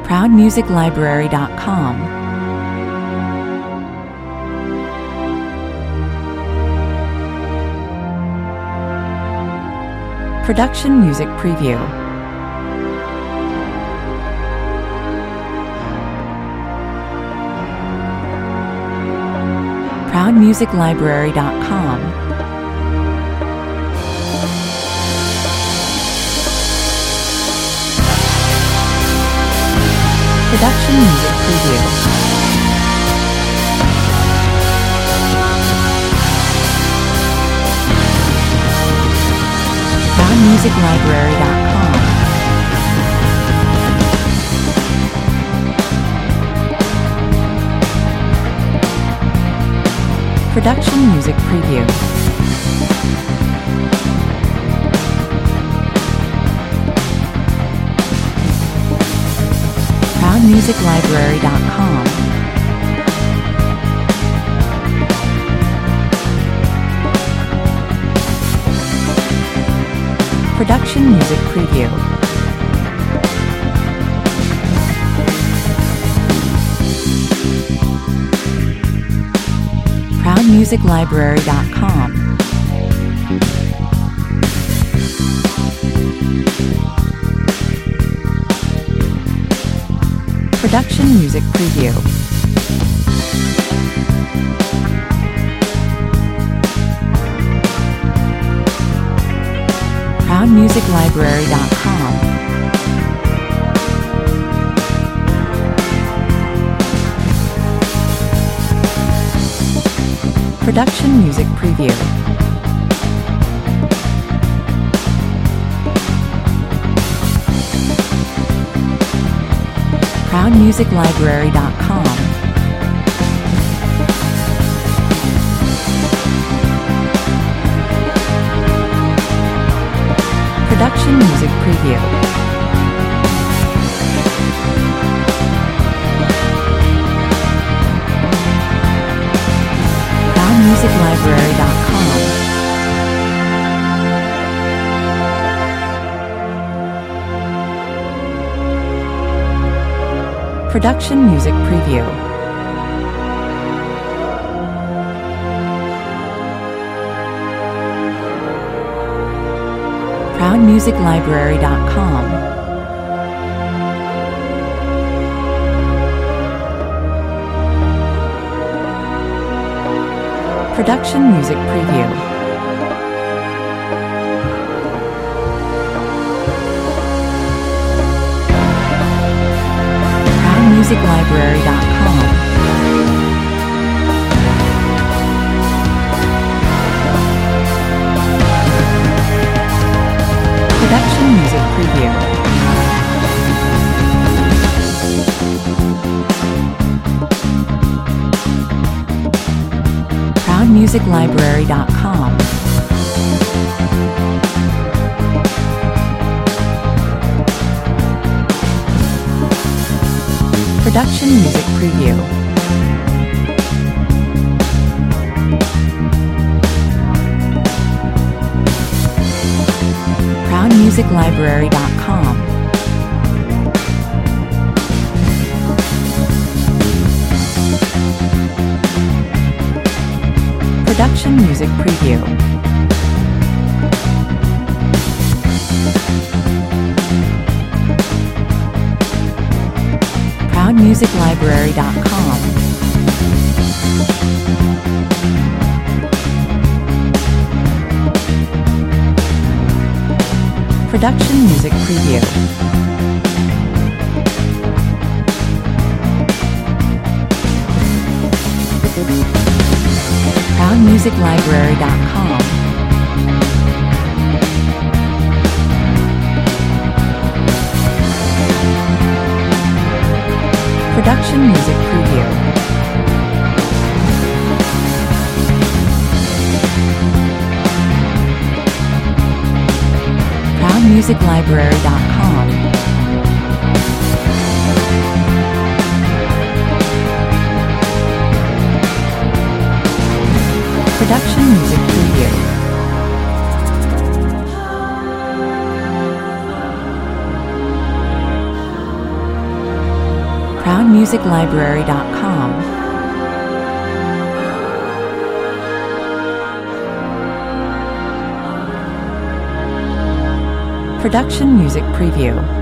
ProudMusicLibrary.com. Production Music Preview. ProudMusicLibrary.com. Production Music Preview. ProudMusicLibrary.com. Production Music Preview. ProudMusicLibrary.com. Production Music Preview. ProudMusicLibrary.com. Production Music Preview. ProudMusicLibrary.com. Production Music Preview. ProudMusicLibrary.com. Production Music Preview. ProudMusicLibrary.com. Production Music Preview. ProudMusicLibrary.com. Production Music Preview. ProudMusicLibrary.com. Production Music Preview. ProudMusicLibrary.com. Production Music Preview. ProudMusicLibrary.com. Production Music Preview. ProudMusicLibrary.com. Production Music Preview. ProudMusicLibrary.com. Production Music Preview. ProudMusicLibrary.com. Production Music Preview. musiclibrary.com. Production Music Preview.